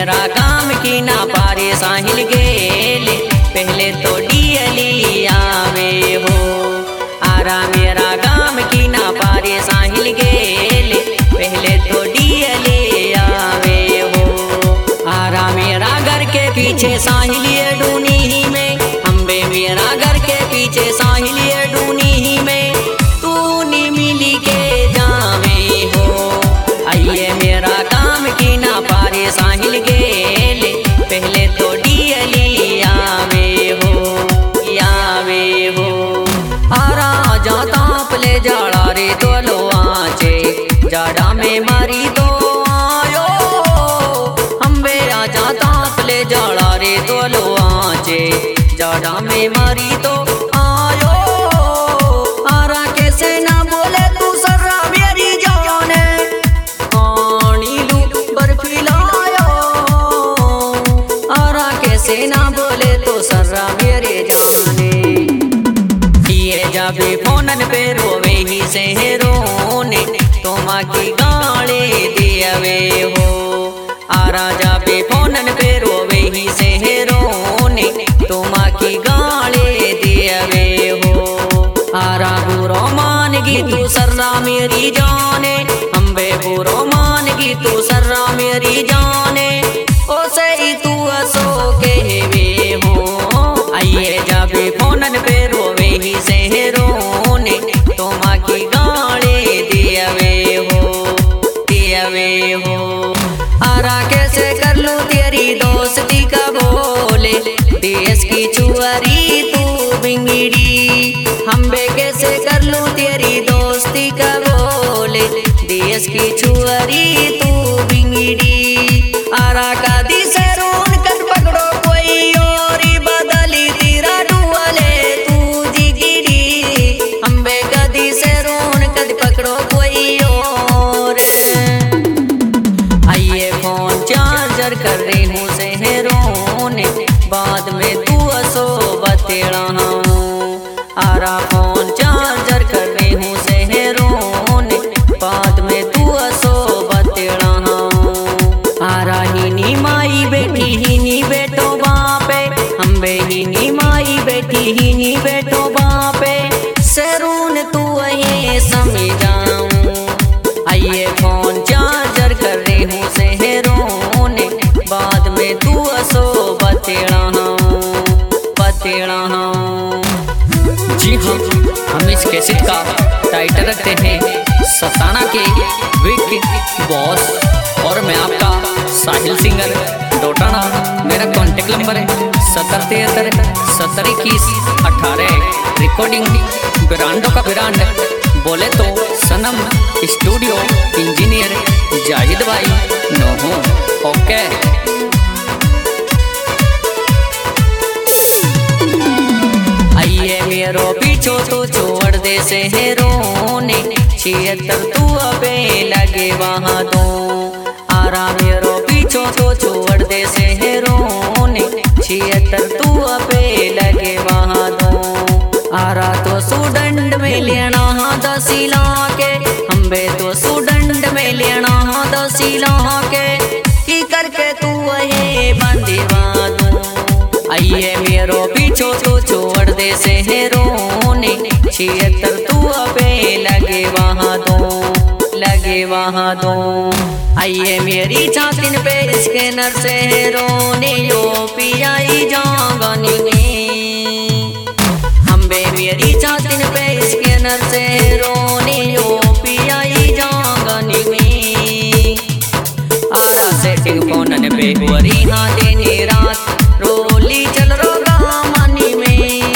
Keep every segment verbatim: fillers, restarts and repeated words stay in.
मेरा काम की ना पारे साहिल गेले, पहले तो डीएली आवे हो। आरा मेरा काम की ना पारे साहिल गेले, पहले तो डीएली आवे हो। आरा मेरा घर के पीछे साहिल ये डूनी ही में, अम्बे मेरा घर के पीछे साहिल ये डूनी ही में, तू नी मिली के जावे हो। आइए मेरा काम की ना पारे साहिल गेले, पहले तो डीएली आवे हो, आवे हो। आरा जाता पले जाड़ा रे तो लो आचे, जाड़ा में मारी तो आयो। अम्बे आ जाता पले जाड़ा रे तो लो आचे, जाड़ा में मारी तो आयो। आरा कैसे ना बोले तू सर्रा मेरी जाने, पानी लू बर्फी लायो। आरा कैसे ना बोले तो सर्रा मेरे जाने, ये जाबे फोनन पे रोवे ही से रोने, तो माँ की गाले दियावे हो। आरा जाबे फोनन पे रोवे ही से रोने, तो माँ की गाले दियावे हो। आरा बुरो मानगी तू सर्रा मेरी जाने, अम्बे बुरो मानगी तू सर्रा मेरी जाने, ओ से ही तू असो कहवे हो। आइए जाबे फोनन पे रोवे ही से रोने, तो माँ की गाले दियावे हो, दियावे हो। आरा कैसे कर लूं तेरी दोस्ती का बोले, देश की चुअरी तू बिंगड़ी। अम्बे कैसे कर लूं तेरी दोस्ती का बोले, देश की चुअरी तू बिंगड़ी। आरा का दी से रून कर पकड़ो कोई और बदली तेरा डुअले तू जिगिरी। अम्बे गदी से रून कर पकड़ो कोई और। आइए फोन चार्जर कर रही हूँ से रोने, बाद में तू असो बतेड़ा हूँ। आरा फोन चार्जर कर रही हूँ से रोने, बाद में तू असो बतेड़ा हूँ। आरा ही नी माई बेटी ही नी बेटो बापे, अम्बे ही नी माई बेटी ही नी बेटो बापे, सरून तू ये समझाऊं। आइए फोन चार्जर कर रही हूँ से रोने, बाद में तू असो बतेड़ा हूँ, बतेड़ा हूँ। जी हाँ, हम इस कैसेट का टाइटल रखते हैं सताना के बिग बॉस, और मैं आपका साहिल सिंगर डोटाना। मेरा कॉन्टेक्ट नंबर है सत्तर तिहत्तर सत्तर इक्कीस अठारह। रिकॉर्डिंग ब्रांडों का ब्रांड बोले तो सनम स्टूडियो, इंजीनियर जाहिद भाई नोहो। ओके आइए मेरो पीछो तो छोड़ दे से रोने, छिहत्तर तू अबे लगे वहाँ दो। आरा मेरो पीछो तो छोड़ दे से रोने, छिहत्तर तू अबे लगे वहाँ दो। आरा तो सुडंड में लेना दसिला के, अम्बे तो सुडंड में लेना दसिला के, की करके तू वही बंदीवा दो। आइए मेरो पीछो तो छोड़ दे से रोने, छिहत्तर तू अबे लगे वहाँ दो, लगे वहाँ दो। आइए मेरी छातिन पे स्कैनर से रोने, यो पियाई जागनी में। अम्बे मेरी छातिन पे स्कैनर से रोने, यो पियाई जागनी में। आरा सेटिंग फोनन पे वरी हाँ देनी रात, रोली चल रोगा मानी में।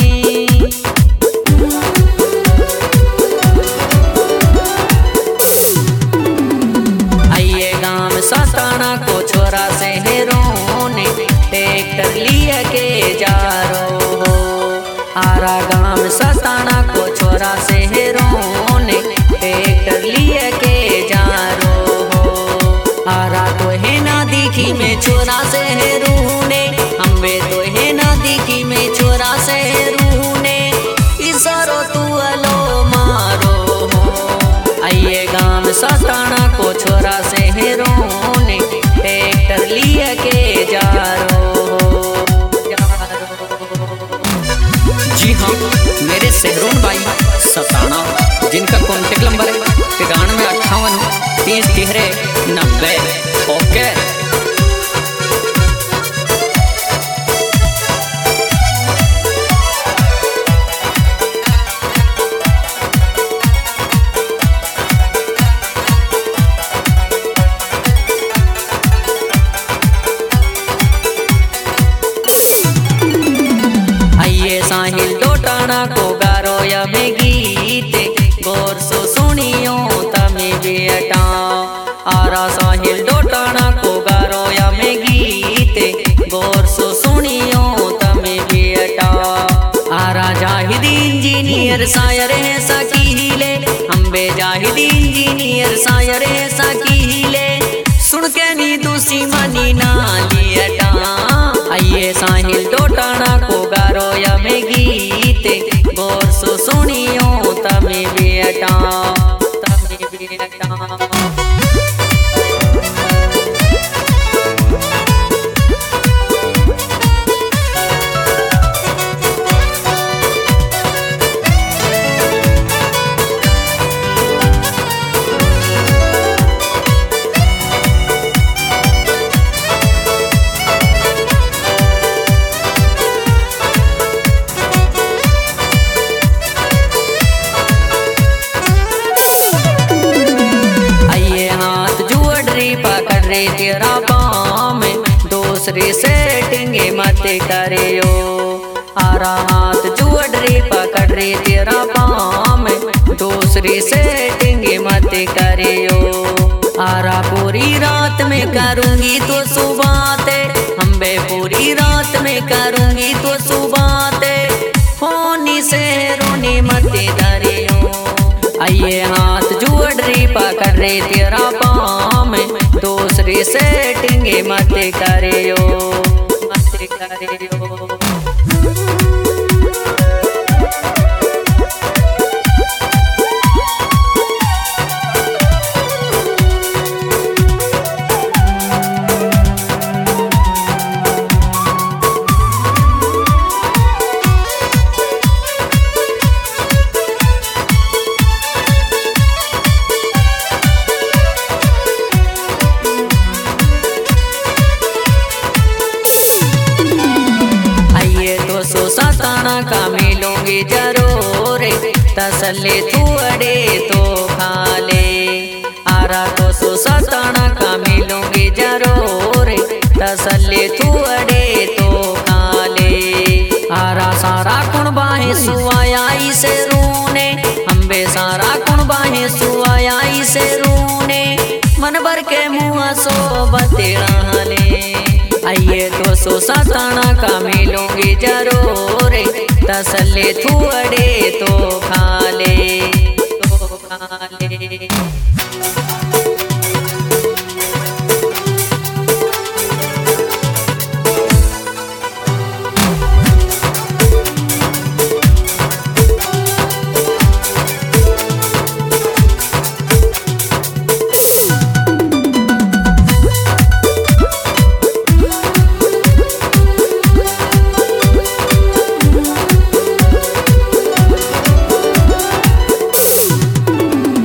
आइए गांव सताना को छोरा से रोने, ट्रैक्टर लिए के जा रो हो। आरा गांव सताना को छोरा से रोने, ट्रैक्टर लिए के जा रो हो। आरा तो है ना दिखी में छोरा से रूने, अम्बे तो है ना दिखी में छोरा से रूने, इशारो तू अलो मारो हो। आइए गांव सताना को छोरा से रोने, ट्रैक्टर लिए के जारो। जी हाँ, मेरे सहरोन भाई सताना, जिनका कॉन्टेक्ट नंबर है तिरानवे अट्ठावन तीस तिहरे नब्बे। ओके। साहिल डोटाना को गारो या में गीते गौर सो सुनियो तमे बेटा। आरा साहिल डोटाना को गारो या में गीते गौर सो सुनियो तमे बेटा। आरा जाहिद इंजीनियर शायर है सकी हिले, अम्बे जाहिद इंजीनियर शायर है सकी हिले। सुन के नी दूसरी मनी ना लियटा। आइए साहिल डोटाना को गारो या में गीते गौर सो सुनियो तमे बेटा, तमे बेटा। पकड़ रे तेरा बाम दूसरी सेटिंग मत करियो। आरा हाथ जुड़ रे पकड़ रे तेरा बाम दूसरी सेटिंग मत करियो। आरा पूरी रात में करूंगी तो सुबह ते, अम्बे पूरी रात में करूंगी तो सुबह ते। होनी से रोनी मत करियो। आइए हाथ जुड़ रे पकड़ रे तेरा बाम दूसरी सेटिंग मत करियो, मत करियो। सताना का मिलूंगी जरूर, तसल्ली तू अड़े तो खा ले। आरा तो सो सताना का मिलूंगी जरूर, तसल्ली तू अड़े तो खा ले। आरा सारा कुण बाहे सुआया से रूने, अम्बे सारा कुण बाहे सुआया से रूने। मन भर के मुँह सो बतेड़ा ले। आइए तो सो सताना का मिलूंगी जरूर, तसल्ली तू अड़े तो खा ले, तो खा ले।